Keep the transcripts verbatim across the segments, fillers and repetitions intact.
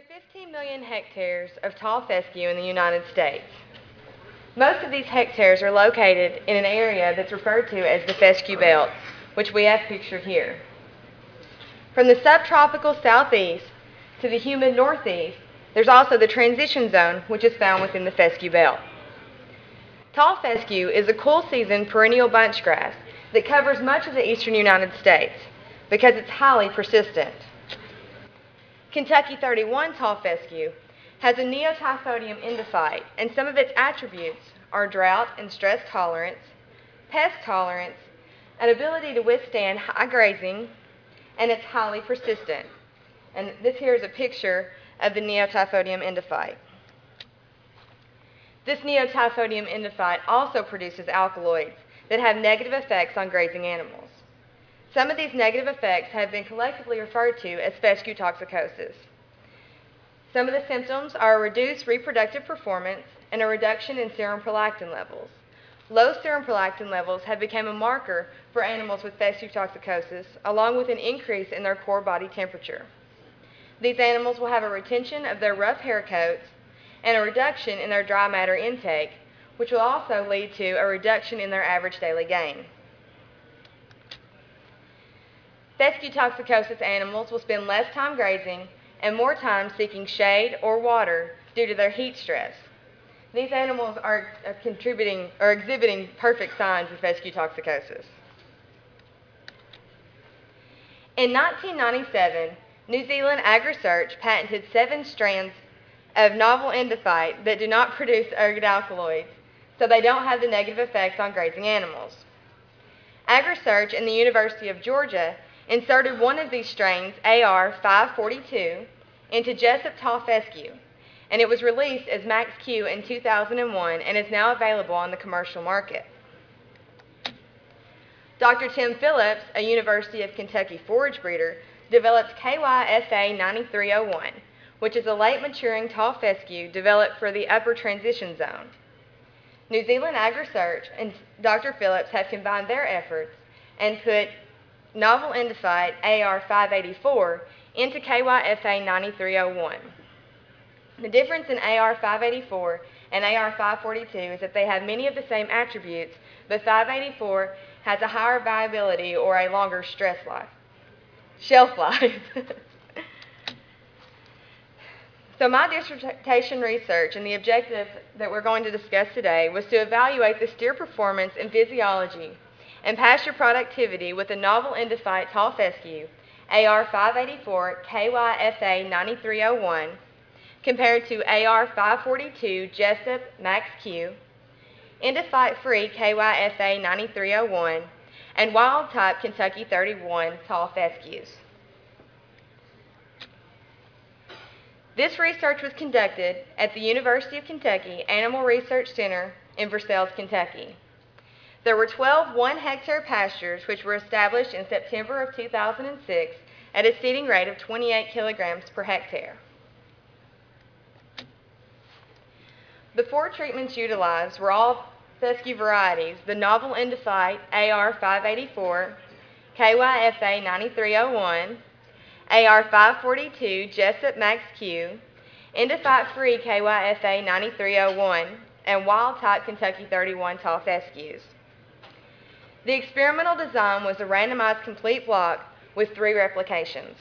fifteen million hectares of tall fescue in the United States. Most of these hectares are located in an area that's referred to as the fescue belt, which we have pictured here. From the subtropical southeast to the humid northeast, there's also the transition zone, which is found within the fescue belt. Tall fescue is a cool season perennial bunch grass that covers much of the eastern United States because it's highly persistent. Kentucky thirty-one tall fescue has a Neotyphodium endophyte, and some of its attributes are drought and stress tolerance, pest tolerance, an ability to withstand high grazing, and it's highly persistent. And this here is a picture of the Neotyphodium endophyte. This Neotyphodium endophyte also produces alkaloids that have negative effects on grazing animals. Some of these negative effects have been collectively referred to as fescue toxicosis. Some of the symptoms are a reduced reproductive performance and a reduction in serum prolactin levels. Low serum prolactin levels have become a marker for animals with fescue toxicosis, along with an increase in their core body temperature. These animals will have a retention of their rough hair coats and a reduction in their dry matter intake, which will also lead to a reduction in their average daily gain. Fescue toxicosis animals will spend less time grazing and more time seeking shade or water due to their heat stress. These animals are contributing or exhibiting perfect signs of fescue toxicosis. In nineteen ninety-seven, New Zealand AgResearch patented seven strands of novel endophyte that do not produce ergot alkaloids, so they don't have the negative effects on grazing animals. AgResearch and the University of Georgia inserted one of these strains, A R five forty-two, into Jessup tall fescue, and it was released as Max Q in two thousand one and is now available on the commercial market. Doctor Tim Phillips, a University of Kentucky forage breeder, developed K Y F A ninety-three oh one, which is a late maturing tall fescue developed for the upper transition zone. New Zealand AgResearch and Doctor Phillips have combined their efforts and put novel endophyte A R five eighty-four into K Y F A ninety-three oh one. The difference in A R five eighty-four and A R five forty-two is that they have many of the same attributes, but five eighty-four has a higher viability or a longer stress life, shelf life. So my dissertation research and the objective that we're going to discuss today was to evaluate the steer performance and physiology and pasture productivity with a novel endophyte tall fescue, A R five eighty-four K Y F A ninety-three oh one, compared to A R five forty-two Jessup Max Q, endophyte-free K Y F A ninety-three oh one, and wild-type Kentucky thirty-one tall fescues. This research was conducted at the University of Kentucky Animal Research Center in Versailles, Kentucky. There were twelve one-hectare pastures which were established in September of two thousand six at a seeding rate of twenty-eight kilograms per hectare. The four treatments utilized were all fescue varieties: the novel endophyte A R five eighty-four, K Y F A ninety-three oh one, A R five forty-two Jessup Max Q, endophyte-free K Y F A ninety-three oh one, and wild-type Kentucky thirty-one tall fescues. The experimental design was a randomized complete block with three replications.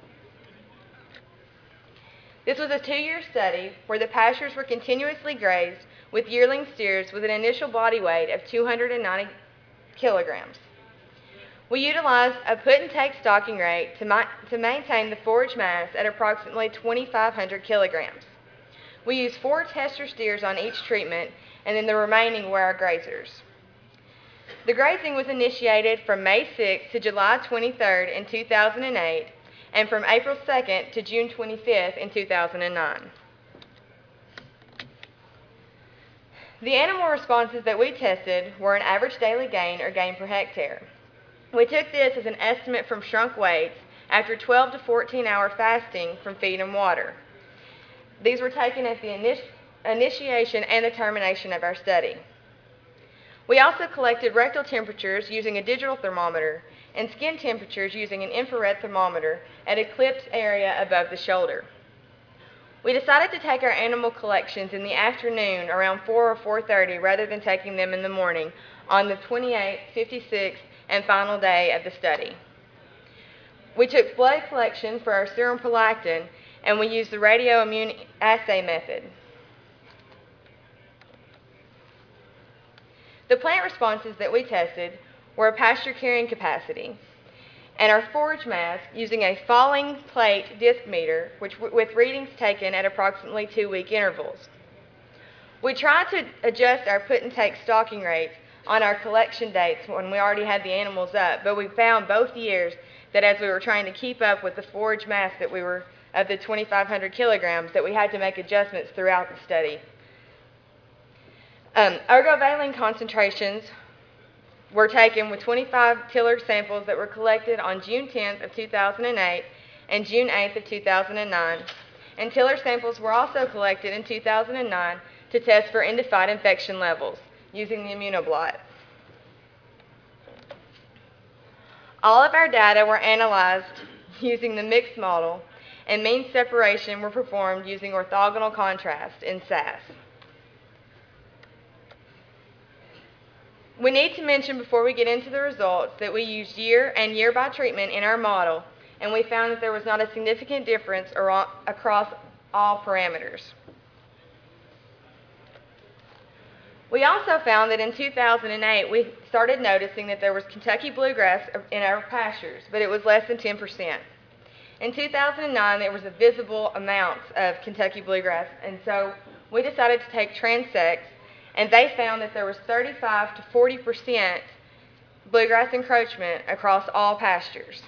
This was a two-year study where the pastures were continuously grazed with yearling steers with an initial body weight of two hundred ninety kilograms. We utilized a put-and-take stocking rate to, ma to maintain the forage mass at approximately twenty-five hundred kilograms. We used four tester steers on each treatment, and then the remaining were our grazers. The grazing was initiated from May sixth to July twenty-third in two thousand eight, and from April second to June twenty-fifth in two thousand nine. The animal responses that we tested were an average daily gain or gain per hectare. We took this as an estimate from shrunk weights after twelve to fourteen hour fasting from feed and water. These were taken at the initi initiation and the termination of our study. We also collected rectal temperatures using a digital thermometer and skin temperatures using an infrared thermometer at a clipped area above the shoulder. We decided to take our animal collections in the afternoon around four or four thirty rather than taking them in the morning on the twenty-eighth, fifty-sixth, and final day of the study. We took blood collection for our serum prolactin, and we used the radioimmunoassay method. The plant responses that we tested were pasture carrying capacity, and our forage mass using a falling plate disc meter, which with readings taken at approximately two-week intervals. We tried to adjust our put and take stocking rates on our collection dates when we already had the animals up, but we found both years that as we were trying to keep up with the forage mass that we were of the twenty-five hundred kilograms, that we had to make adjustments throughout the study. Um, ergovaline concentrations were taken with twenty-five tiller samples that were collected on June tenth of two thousand eight and June eighth of two thousand nine, and tiller samples were also collected in two thousand nine to test for endophyte infection levels using the immunoblot. All of our data were analyzed using the mixed model, and mean separation were performed using orthogonal contrast in S A S. We need to mention before we get into the results that we used year and year by treatment in our model, and we found that there was not a significant difference across all parameters. We also found that in two thousand eight we started noticing that there was Kentucky bluegrass in our pastures, but it was less than ten percent. In two thousand nine there was a visible amounts of Kentucky bluegrass, and so we decided to take transects, and they found that there was thirty-five to forty percent bluegrass encroachment across all pastures.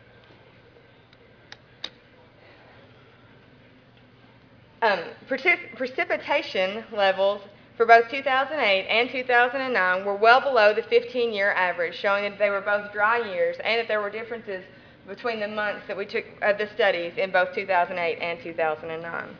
Um, precip precipitation levels for both two thousand eight and two thousand nine were well below the fifteen-year average, showing that they were both dry years and that there were differences between the months that we took uh, the studies in both two thousand eight and two thousand nine.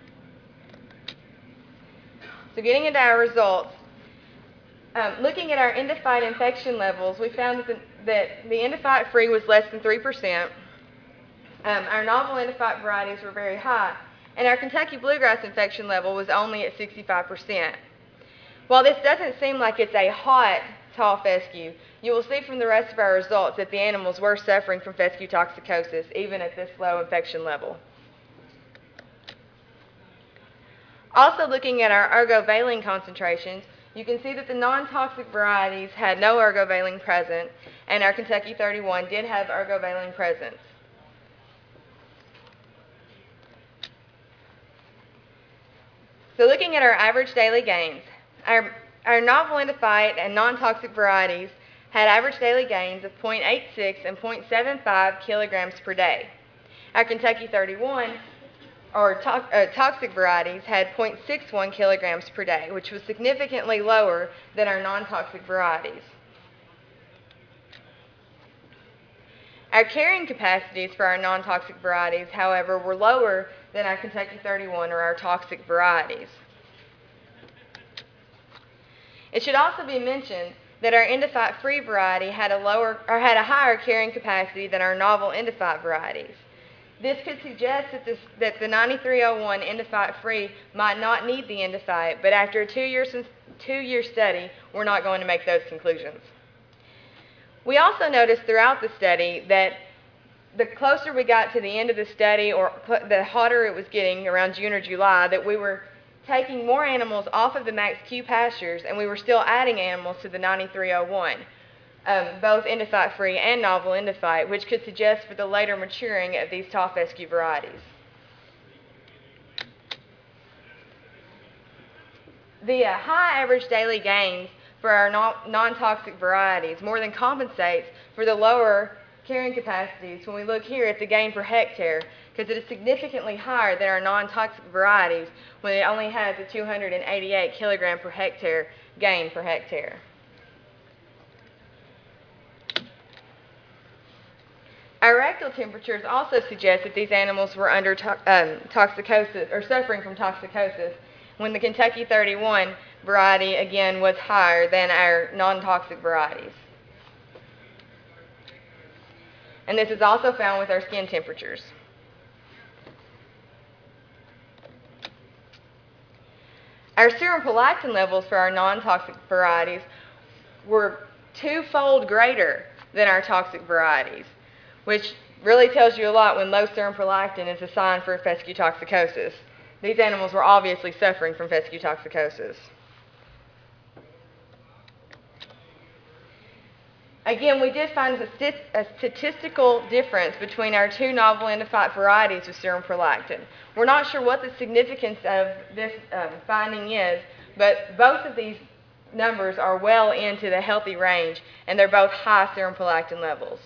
So getting into our results, um, looking at our endophyte infection levels, we found that the, that the endophyte free was less than three percent. Um, our novel endophyte varieties were very high, and our Kentucky bluegrass infection level was only at sixty-five percent. While this doesn't seem like it's a hot tall fescue, you will see from the rest of our results that the animals were suffering from fescue toxicosis even at this low infection level. Also looking at our ergovaline concentrations, you can see that the non-toxic varieties had no ergovaline present, and our Kentucky thirty-one did have ergovaline presence. So looking at our average daily gains, our, our novel endophyte and non-toxic varieties had average daily gains of zero point eight six and zero point seven five kilograms per day. Our Kentucky thirty-one, or to uh, toxic varieties, had zero point six one kilograms per day, which was significantly lower than our non-toxic varieties. Our carrying capacities for our non-toxic varieties, however, were lower than our Kentucky thirty-one or our toxic varieties. It should also be mentioned that our endophyte-free variety had a lower or had a higher carrying capacity than our novel endophyte varieties. This could suggest that, this, that the ninety-three oh one endophyte-free might not need the endophyte, but after a two-year two-year study, we're not going to make those conclusions. We also noticed throughout the study that the closer we got to the end of the study, or the hotter it was getting around June or July, that we were taking more animals off of the Max Q pastures, and we were still adding animals to the ninety-three oh one, um, both endophyte-free and novel endophyte, which could suggest for the later maturing of these tall fescue varieties. The uh, high average daily gains for our non-toxic varieties more than compensates for the lower carrying capacities when we look here at the gain per hectare, because it is significantly higher than our non-toxic varieties when it only has a two hundred eighty-eight kilogram per hectare gain per hectare. Our rectal temperatures also suggest that these animals were under to um, toxicosis or suffering from toxicosis, when the Kentucky thirty-one variety again was higher than our non-toxic varieties. And this is also found with our skin temperatures. Our serum prolactin levels for our non-toxic varieties were twofold greater than our toxic varieties, which really tells you a lot when low serum prolactin is a sign for fescue toxicosis. These animals were obviously suffering from fescue toxicosis. Again, we did find a, st a statistical difference between our two novel endophyte varieties with serum prolactin. We're not sure what the significance of this um, finding is, but both of these numbers are well into the healthy range, and they're both high serum prolactin levels.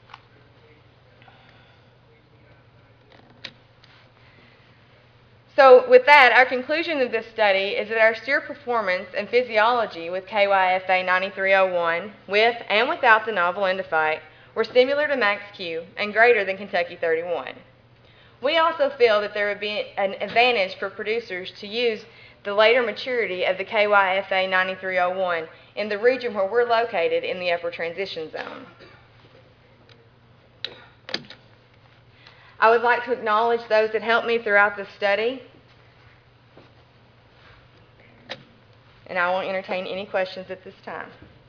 So with that, our conclusion of this study is that our steer performance and physiology with K Y F A ninety-three oh one, with and without the novel endophyte, were similar to Max-Q and greater than Kentucky thirty-one. We also feel that there would be an advantage for producers to use the later maturity of the K Y F A ninety-three oh one in the region where we're located in the upper transition zone. I would like to acknowledge those that helped me throughout this study, and I won't entertain any questions at this time.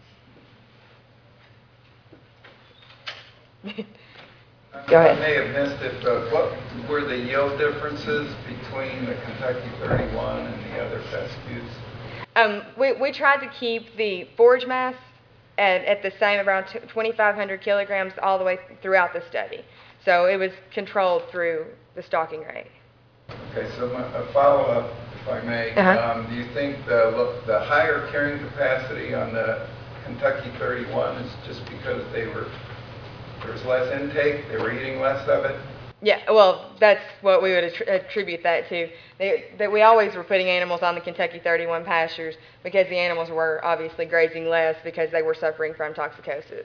Go ahead. I may have missed it, but what were the yield differences between the Kentucky thirty-one and the other fescues? Um, we, we tried to keep the forage mass at, at the same, around twenty-five hundred kilograms all the way throughout the study. So it was controlled through the stalking rate. Okay, so my, a follow-up, if I may. Uh-huh. Um, do you think the, the higher carrying capacity on the Kentucky thirty-one is just because they were, there was less intake, they were eating less of it? Yeah, well, that's what we would attri attribute that to. They, that we always were putting animals on the Kentucky thirty-one pastures because the animals were obviously grazing less because they were suffering from toxicosis.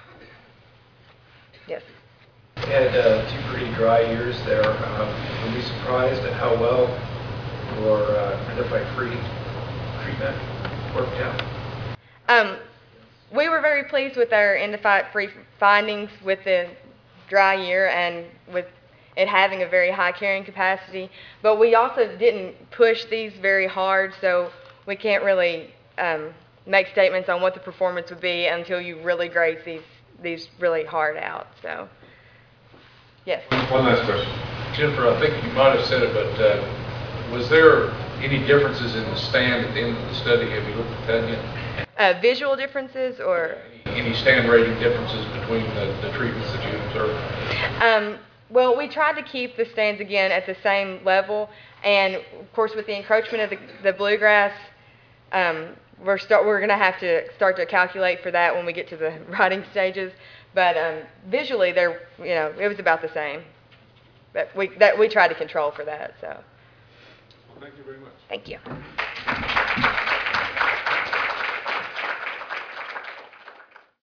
Yes? We had uh, two pretty dry years there. Um, were we surprised at how well your uh, endophyte-free treatment worked out? Um, we were very pleased with our endophyte-free findings with the dry year and with it having a very high carrying capacity, but we also didn't push these very hard, so we can't really um, make statements on what the performance would be until you really graze these these really hard out. So, yes. One last question. Jennifer, I think you might have said it, but uh, was there any differences in the stand at the end of the study? Have you looked at that yet? Uh, visual differences or? Any stand rating differences between the, the treatments that you observed? Um, well, we tried to keep the stands again at the same level, and of course with the encroachment of the, the bluegrass, um, we're, start, we're going to have to start to calculate for that when we get to the riding stages. But um, visually, they're, you know, it was about the same. But we, that, we tried to control for that. So. Well, thank you very much. Thank you.